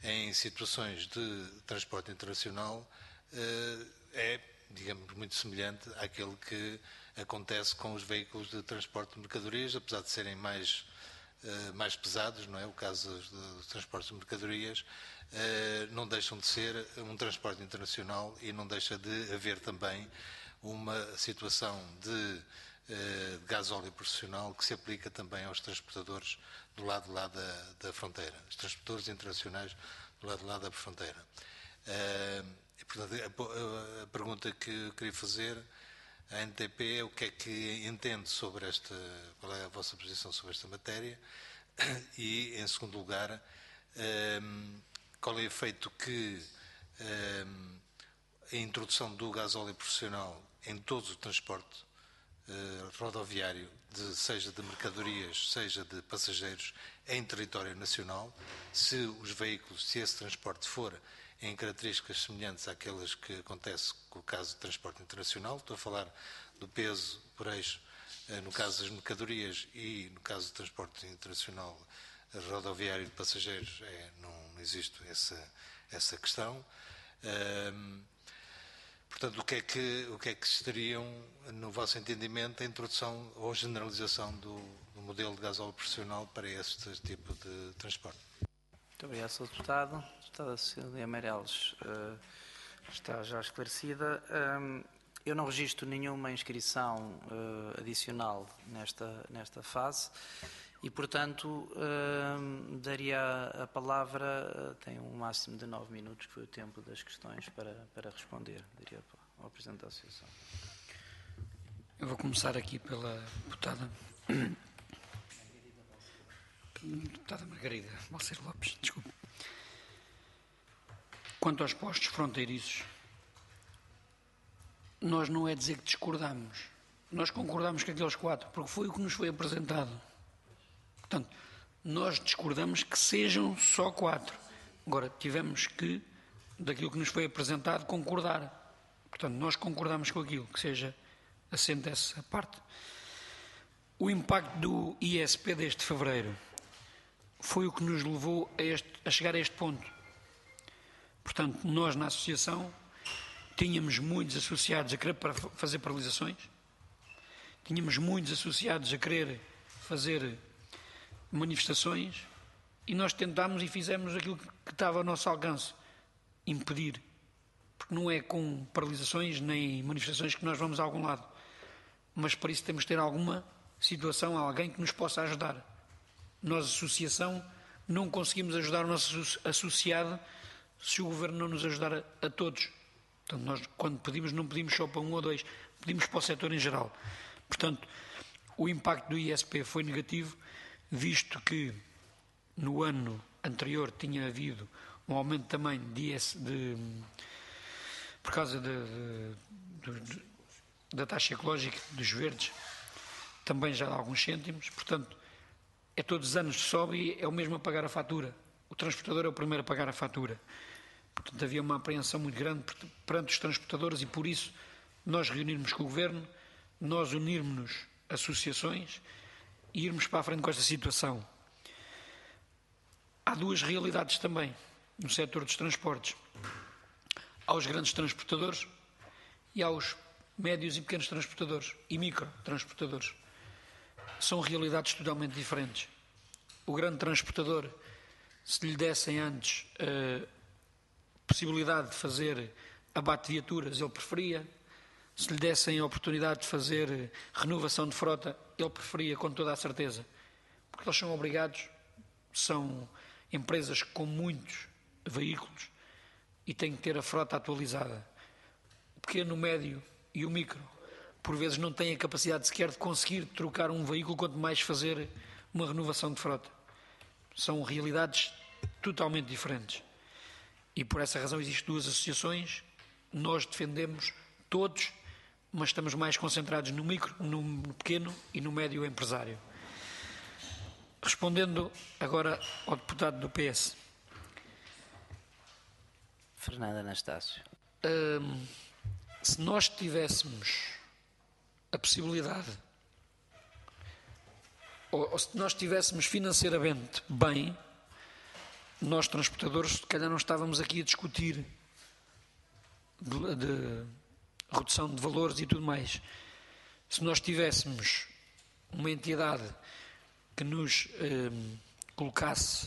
em situações de transporte internacional é, digamos, muito semelhante àquele que acontece com os veículos de transporte de mercadorias, apesar de serem mais, mais pesados, não é? O caso dos transportes de mercadorias, não deixam de ser um transporte internacional e não deixa de haver também uma situação de de gasóleo profissional que se aplica também aos transportadores do lado de lá da, da fronteira, os transportadores internacionais do lado de lá da fronteira. Uh, e, portanto, a, a pergunta que eu queria fazer à N T P é o que é que entende sobre esta, qual é a vossa posição sobre esta matéria e, em segundo lugar, uh, qual é o efeito que uh, a introdução do gasóleo profissional em todo o transporte Uh, rodoviário, de, seja de mercadorias, seja de passageiros, em território nacional, se os veículos, se esse transporte for em características semelhantes àquelas que acontece com o caso de transporte internacional, estou a falar do peso por eixo uh, no caso das mercadorias e no caso do transporte internacional uh, rodoviário de passageiros, é, não, não existe essa, essa questão. Uh, Portanto, o que é que, o que é que estariam, no vosso entendimento, a introdução ou generalização do, do modelo de gasóleo profissional para este tipo de transporte? Muito obrigado, senhor Deputado. A Deputada Cecília Meireles uh, está já esclarecida. Um, eu não registro nenhuma inscrição uh, adicional nesta, nesta fase e, portanto, uh, daria a palavra, uh, tem um máximo de nove minutos, que foi o tempo das questões para, para responder, daria ao Presidente da Associação. Eu vou começar aqui pela deputada, deputada Margarida Balseiro Lopes, desculpe. Quanto aos postos fronteiriços, nós não é dizer que discordamos, nós concordamos com aqueles quatro, porque foi o que nos foi apresentado. Portanto, nós discordamos que sejam só quatro. Agora, tivemos que, daquilo que nos foi apresentado, concordar. Portanto, nós concordamos com aquilo, que seja assente essa parte. O impacto do I S P deste fevereiro foi o que nos levou a, este, a chegar a este ponto. Portanto, nós na associação tínhamos muitos associados a querer fazer paralisações, tínhamos muitos associados a querer fazer manifestações e nós tentámos e fizemos aquilo que estava ao nosso alcance, impedir, porque não é com paralisações nem manifestações que nós vamos a algum lado, mas para isso temos de ter alguma situação, alguém que nos possa ajudar. Nós, associação, não conseguimos ajudar o nosso associado se o Governo não nos ajudar a, a todos. Portanto, nós, quando pedimos, não pedimos só para um ou dois, pedimos para o setor em geral. Portanto, o impacto do I S P foi negativo, visto que no ano anterior tinha havido um aumento também de, de, por causa de, de, de, da taxa ecológica dos verdes, também já dá alguns cêntimos, portanto, é todos os anos que sobe e é o mesmo a pagar a fatura. O transportador é o primeiro a pagar a fatura. Portanto, havia uma apreensão muito grande perante os transportadores e, por isso, nós reunirmos com o Governo, nós unirmos-nos associações e irmos para a frente com esta situação. Há duas realidades também no setor dos transportes. Há os grandes transportadores e há os médios e pequenos transportadores e microtransportadores. São realidades totalmente diferentes. O grande transportador, se lhe dessem antes a possibilidade de fazer abate de viaturas, ele preferia. Se lhe dessem a oportunidade de fazer renovação de frota, ele preferia com toda a certeza. Porque eles são obrigados, são empresas com muitos veículos e têm que ter a frota atualizada. O pequeno, o médio e o micro, por vezes, não têm a capacidade sequer de conseguir trocar um veículo, quanto mais fazer uma renovação de frota. São realidades totalmente diferentes. E por essa razão existem duas associações, nós defendemos todos, mas estamos mais concentrados no micro, no pequeno e no médio empresário. Respondendo agora ao deputado do P S. Fernando Anastácio. Hum, se nós tivéssemos a possibilidade, ou, ou se nós estivéssemos financeiramente bem, nós transportadores, se calhar não estávamos aqui a discutir de, de redução de valores e tudo mais. Se nós tivéssemos uma entidade que nos eh, colocasse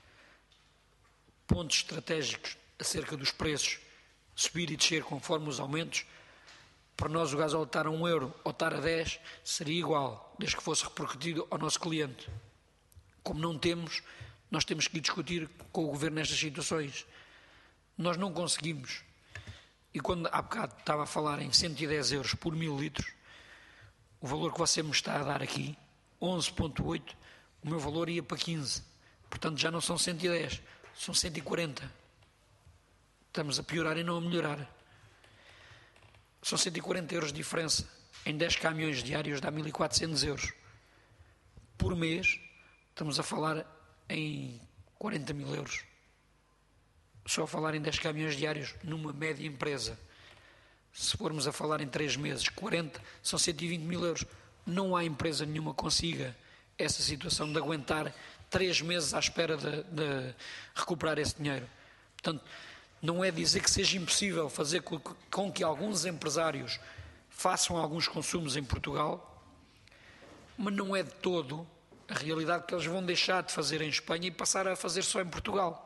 pontos estratégicos acerca dos preços, subir e descer conforme os aumentos, para nós o gasóleo estar a um euro ou estar a dez seria igual, desde que fosse repercutido ao nosso cliente. Como não temos, nós temos que discutir com o Governo nestas situações. Nós não conseguimos. E quando há bocado estava a falar em cento e dez euros por mil litros, o valor que você me está a dar aqui, onze vírgula oito, o meu valor ia para quinze. Portanto, já não são cento e dez, são cento e quarenta. Estamos a piorar e não a melhorar. São cento e quarenta euros de diferença. Em dez caminhões diários dá mil e quatrocentos euros. Por mês, estamos a falar em quarenta mil euros. Só a falar em dez caminhões diários numa média empresa. Se formos a falar em três meses, quarenta, são cento e vinte mil euros. Não há empresa nenhuma que consiga essa situação de aguentar três meses à espera de, de recuperar esse dinheiro. Portanto, não é dizer que seja impossível fazer com que alguns empresários façam alguns consumos em Portugal, mas não é de todo a realidade que eles vão deixar de fazer em Espanha e passar a fazer só em Portugal.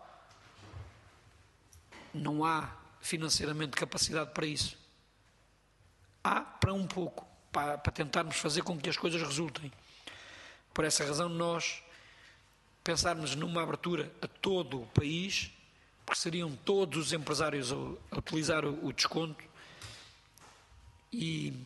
Não há financeiramente capacidade para isso. Há para um pouco, para, para tentarmos fazer com que as coisas resultem. Por essa razão, nós pensarmos numa abertura a todo o país, porque seriam todos os empresários a, a utilizar o, o desconto, e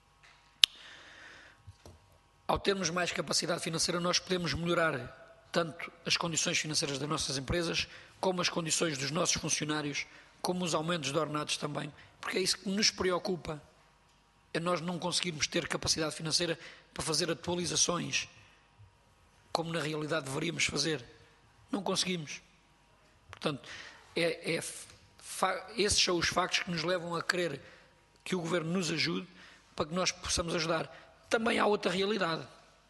ao termos mais capacidade financeira, nós podemos melhorar tanto as condições financeiras das nossas empresas, como as condições dos nossos funcionários, como os aumentos de ordenados também, porque é isso que nos preocupa, é nós não conseguirmos ter capacidade financeira para fazer atualizações, como na realidade deveríamos fazer. Não conseguimos. Portanto, é, é, esses são os factos que nos levam a querer que o Governo nos ajude para que nós possamos ajudar. Também há outra realidade.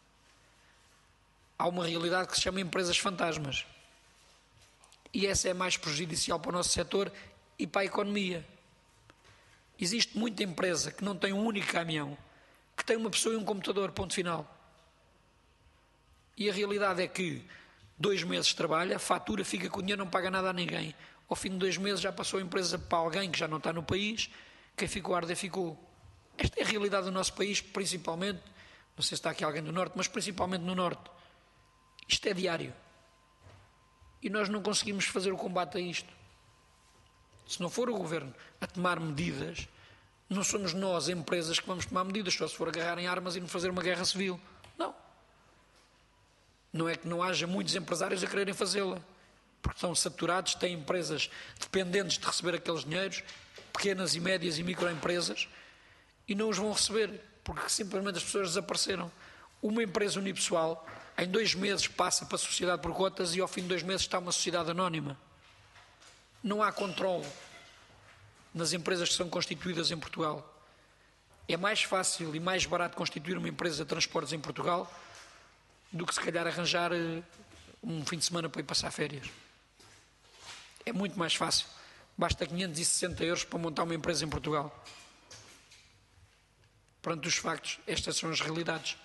Há uma realidade que se chama empresas fantasmas. E essa é mais prejudicial para o nosso setor e para a economia. Existe muita empresa que não tem um único caminhão, que tem uma pessoa e um computador, ponto final. E a realidade é que dois meses trabalha, fatura, fica com o dinheiro, não paga nada a ninguém. Ao fim de dois meses já passou a empresa para alguém que já não está no país, quem ficou a arder ficou. Esta é a realidade do nosso país, principalmente, não sei se está aqui alguém do Norte, mas principalmente no Norte. Isto é diário. E nós não conseguimos fazer o combate a isto. Se não for o Governo a tomar medidas, não somos nós, empresas, que vamos tomar medidas, só se for agarrar em armas e não fazer uma guerra civil. Não. Não é que não haja muitos empresários a quererem fazê-la, porque estão saturados, têm empresas dependentes de receber aqueles dinheiros, pequenas e médias e microempresas, e não os vão receber, porque simplesmente as pessoas desapareceram. Uma empresa unipessoal, em dois meses passa para a sociedade por cotas e ao fim de dois meses está uma sociedade anónima. Não há controle nas empresas que são constituídas em Portugal. É mais fácil e mais barato constituir uma empresa de transportes em Portugal do que se calhar arranjar um fim de semana para ir passar férias. É muito mais fácil. Basta quinhentos e sessenta euros para montar uma empresa em Portugal. Perante os factos, estas são as realidades.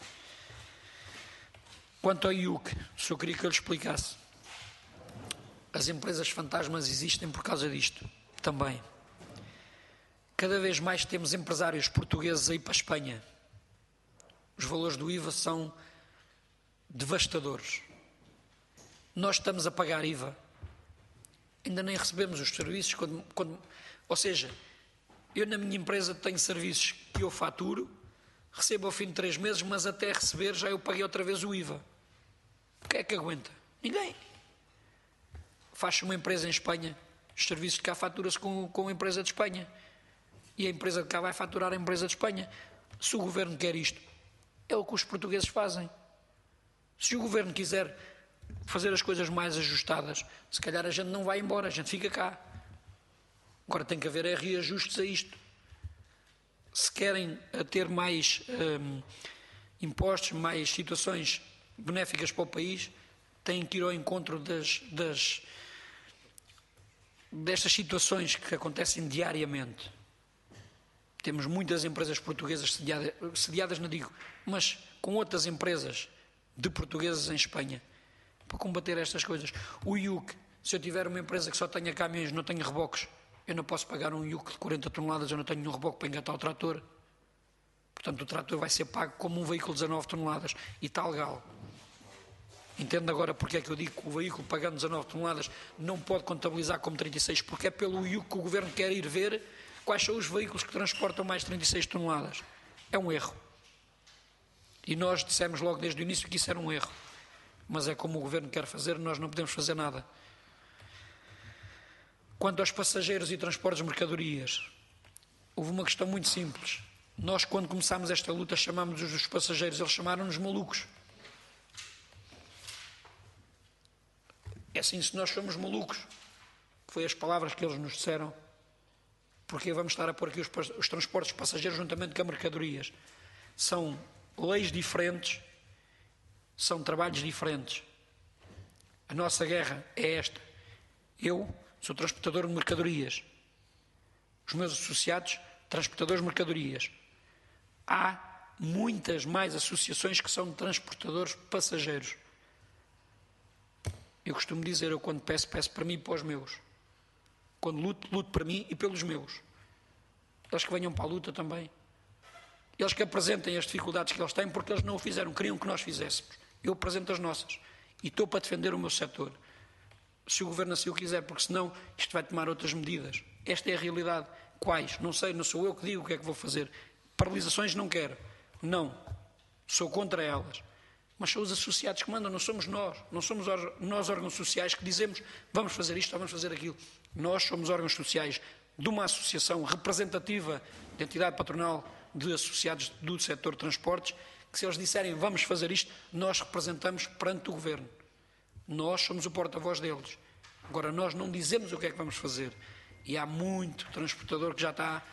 Quanto ao I U C, o senhor queria que eu lhe explicasse. As empresas fantasmas existem por causa disto também. Cada vez mais temos empresários portugueses a ir para a Espanha. Os valores do I V A são devastadores. Nós estamos a pagar I V A. Ainda nem recebemos os serviços. Quando, quando, ou seja, eu na minha empresa tenho serviços que eu faturo, recebo ao fim de três meses, mas até receber já eu paguei outra vez o I V A. Quem é que aguenta? Ninguém. Faz uma empresa em Espanha, os serviços de cá fatura-se com, com a empresa de Espanha. E a empresa de cá vai faturar a empresa de Espanha. Se o Governo quer isto, é o que os portugueses fazem. Se o Governo quiser fazer as coisas mais ajustadas, se calhar a gente não vai embora, a gente fica cá. Agora tem que haver é reajustes a isto. Se querem ter mais hum, impostos, mais situações benéficas para o país, têm que ir ao encontro das, das, destas situações que acontecem diariamente. Temos muitas empresas portuguesas sediadas, sediadas, não digo, mas com outras empresas de portugueses em Espanha, para combater estas coisas. O I U C, se eu tiver uma empresa que só tenha caminhões, não tenha reboques, eu não posso pagar um I U C de quarenta toneladas, eu não tenho nenhum reboque para engatar o trator. Portanto, o trator vai ser pago como um veículo de dezanove toneladas e está legal. Entendo agora porque é que eu digo que o veículo pagando dezanove toneladas não pode contabilizar como trinta e seis, porque é pelo I U C que o Governo quer ir ver quais são os veículos que transportam mais de trinta e seis toneladas. É um erro. E nós dissemos logo desde o início que isso era um erro. Mas é como o Governo quer fazer, nós não podemos fazer nada. Quanto aos passageiros e transportes de mercadorias, houve uma questão muito simples. Nós, quando começámos esta luta, chamámos-os os passageiros, eles chamaram-nos malucos. É assim, se nós somos malucos, que foi as palavras que eles nos disseram, porque vamos estar a pôr aqui os, os transportes de passageiros juntamente com as mercadorias. São leis diferentes, são trabalhos diferentes. A nossa guerra é esta. Eu sou transportador de mercadorias. Os meus associados, transportadores de mercadorias. Há muitas mais associações que são de transportadores passageiros. Eu costumo dizer, eu quando peço, peço para mim e para os meus. Quando luto, luto para mim e pelos meus. Eles que venham para a luta também. Eles que apresentem as dificuldades que eles têm, porque eles não o fizeram, queriam que nós fizéssemos. Eu apresento as nossas. E estou para defender o meu setor. Se o Governo assim o quiser, porque senão isto vai tomar outras medidas. Esta é a realidade. Quais? Não sei, não sou eu que digo o que é que vou fazer. Paralisações não quero. Não. Sou contra elas. Mas são os associados que mandam, não somos nós. Não somos nós órgãos sociais que dizemos vamos fazer isto ou vamos fazer aquilo. Nós somos órgãos sociais de uma associação representativa de entidade patronal de associados do setor de transportes, que se eles disserem vamos fazer isto, nós representamos perante o Governo. Nós somos o porta-voz deles. Agora, nós não dizemos o que é que vamos fazer. E há muito transportador que já está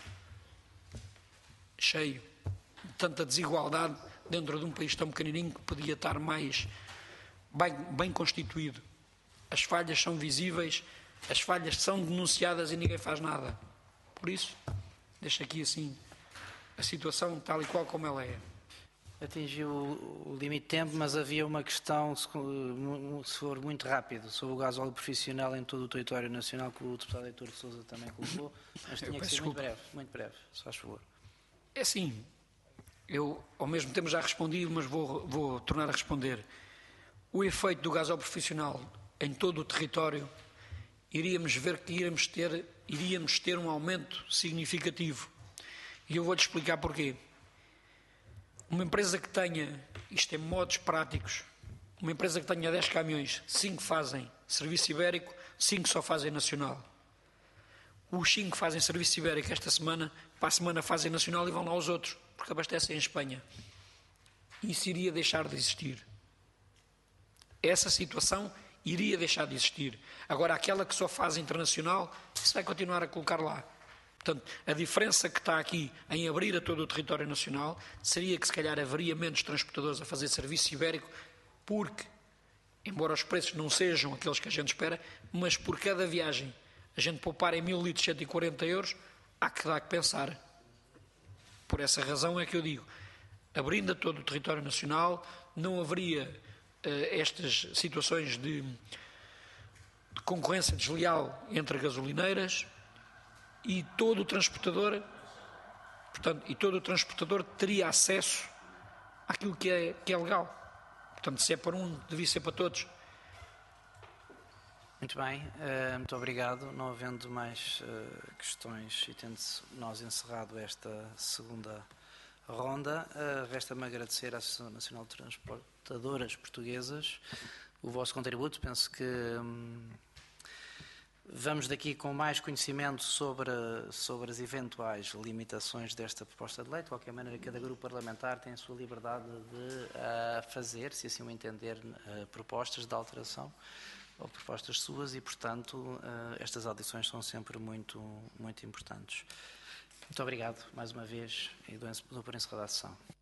cheio de tanta desigualdade dentro de um país tão pequenininho que podia estar mais bem, bem constituído. As falhas são visíveis, as falhas são denunciadas e ninguém faz nada. Por isso, deixo aqui assim a situação tal e qual como ela é. Atingiu o limite de tempo, mas havia uma questão, se for muito rápido, sobre o gasóleo profissional em todo o território nacional, que o deputado Heitor de Sousa também colocou, mas tinha que ser muito breve, muito breve, se faz favor. É assim, eu ao mesmo tempo já respondi, mas vou, vou tornar a responder. O efeito do gasóleo profissional em todo o território, iríamos ver que iríamos ter, iríamos ter um aumento significativo. E eu vou-lhe explicar porquê. Uma empresa que tenha, isto em modos práticos, uma empresa que tenha dez caminhões, cinco fazem serviço ibérico, cinco só fazem nacional. Os cinco fazem serviço ibérico esta semana, para a semana fazem nacional e vão lá aos outros, porque abastecem em Espanha. Isso iria deixar de existir. Essa situação iria deixar de existir. Agora, aquela que só faz internacional, isso vai continuar a colocar lá. Portanto, a diferença que está aqui em abrir a todo o território nacional seria que se calhar haveria menos transportadores a fazer serviço ibérico, porque, embora os preços não sejam aqueles que a gente espera, mas por cada viagem a gente poupar em mil litros cento e quarenta euros, há que dar que pensar. Por essa razão é que eu digo, abrindo a todo o território nacional, não haveria uh, estas situações de, de concorrência desleal entre gasolineiras, e todo o transportador, portanto, e todo o transportador teria acesso àquilo que é, que é legal. Portanto, se é para um, devia ser para todos. Muito bem, uh, muito obrigado. Não havendo mais uh, questões e tendo nós encerrado esta segunda ronda, uh, resta-me agradecer à Associação Nacional de Transportadoras Portuguesas o vosso contributo. Penso que hum, vamos daqui com mais conhecimento sobre, sobre as eventuais limitações desta proposta de lei. De qualquer maneira, cada grupo parlamentar tem a sua liberdade de uh, fazer, se assim o entender, uh, propostas de alteração ou propostas suas e, portanto, uh, estas audições são sempre muito, muito importantes. Muito obrigado, mais uma vez, e dou por encerrada a sessão.